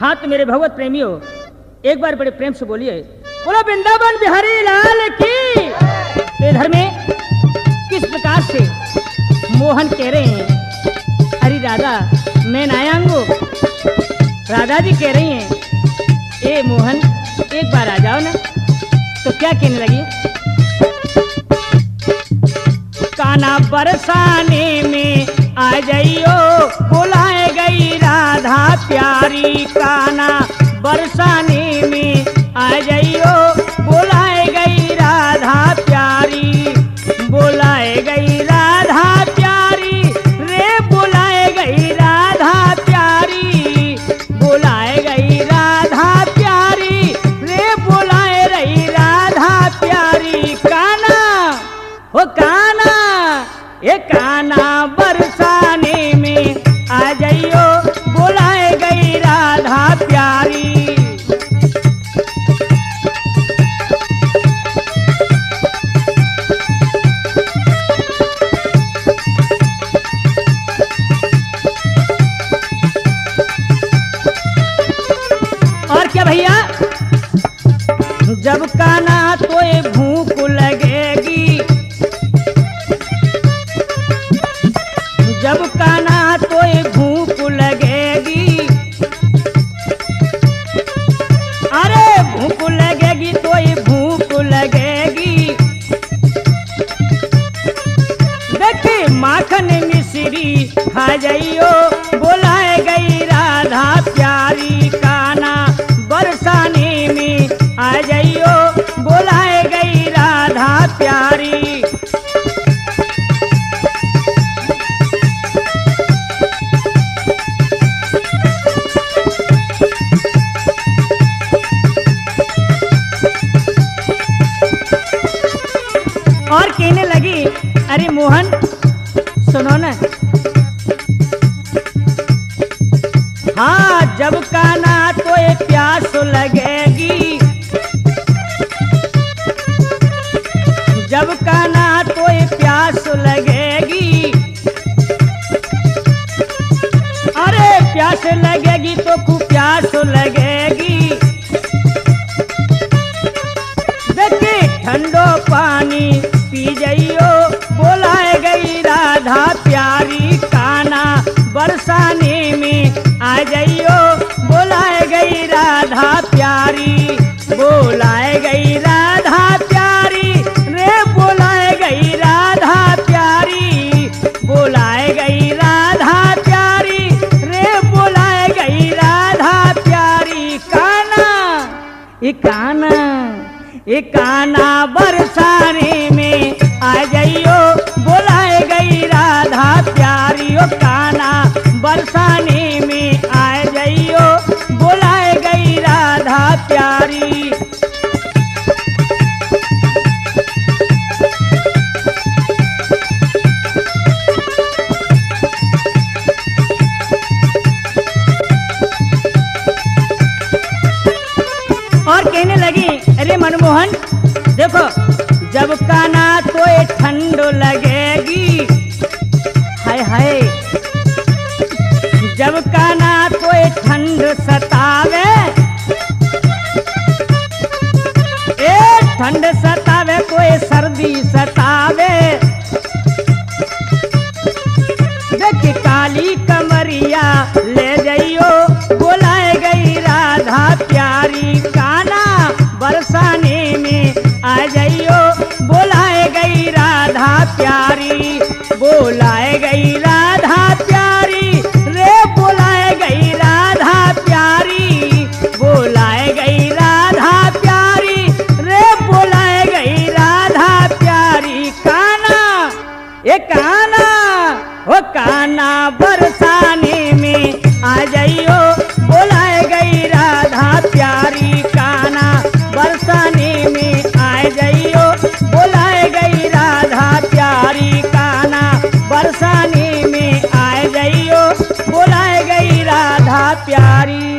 हाँ तो मेरे भगवत प्रेमियों, एक बार बड़े प्रेम से बोलिए, बोलो वृंदावन बिहारी लाल की। तो इधर में किस प्रकार से मोहन कह रहे हैं, अरे राधा मैं ना आऊंगो। राधा जी कह रही हैं, ए मोहन एक बार आ जाओ ना। तो क्या कहने लगी, काना बरसाने में आ जाइयो, बुलाए गई राधा प्यारी। काना बरसाने में आ जाइयो, बुलाए गई राधा प्यारी। बुलाए गई राधा प्यारी रे, बुलाए गई राधा प्यारी। बुलाए गई राधा प्यारी रे, बुलाए रही राधा प्यारी। काना हो काना, ये काना बरसाने में आ जाइयो, बुलाए गई राधा प्यारी। और क्या भैया, जब काना तोए भूख लगेगी, जब काना तोए भूख लगेगी, अरे भूख लगेगी तोए भूख लगेगी। देखे माखन मिश्री खा जाइयो, बुलाए गई राधा प्यारी। काना बरसाने में आ जाइयो, बुलाए गई राधा प्यारी। और कहने लगी, अरे मोहन सुनो ना, हाँ जब काना तोए प्यास लगेगी, जब काना तोए प्यास लगेगी, अरे प्यास लगेगी तो खूब प्यास लगेगी। देखे ठंडो पानी पी जाइयो, बुलाए गई राधा प्यारी। काना बरसाने में आ जाइयो, बुलाए गई राधा प्यारी। बुलाए गई राधा प्यारी रे, बुलाए गई राधा प्यारी। बुलाए गई राधा प्यारी रे, बुलाए गई राधा प्यारी। काना ये काना, ये काना बरसाने में आ जाइयो, बुलाए गई राधा प्यारी। ओ काना बरसाने में आ जाइयो, बुलाए गई राधा प्यारी। और कहने लगी, अरे मनमोहन देखो, जब काना तोए ठंड लगेगी, हाय हाय, जब काना तोए ठंड सतावे, ए ठंड सतावे कोई सर्दी सतावे। देख काली कमरिया ले जाइयो, बुलाए गई राधा प्यारी। काना बरसाने में आ जाइयो, बुलाए गई राधा प्यारी। बुलाए गई राधा प्यारी रे, बुलाए गई राधा प्यारी। बुलाए गई राधा प्यारी रे, बुलाए गई राधा प्यारी। काना ये काना, ओ काना बरसाने में आ जाइयो, बुलाए गई राधा प्यारी। काना बरसाने में आ जाइयो, बुलाए गई राधा प्यारी। काना बरसाने में आ जाइयो, बुलाए गई राधा प्यारी।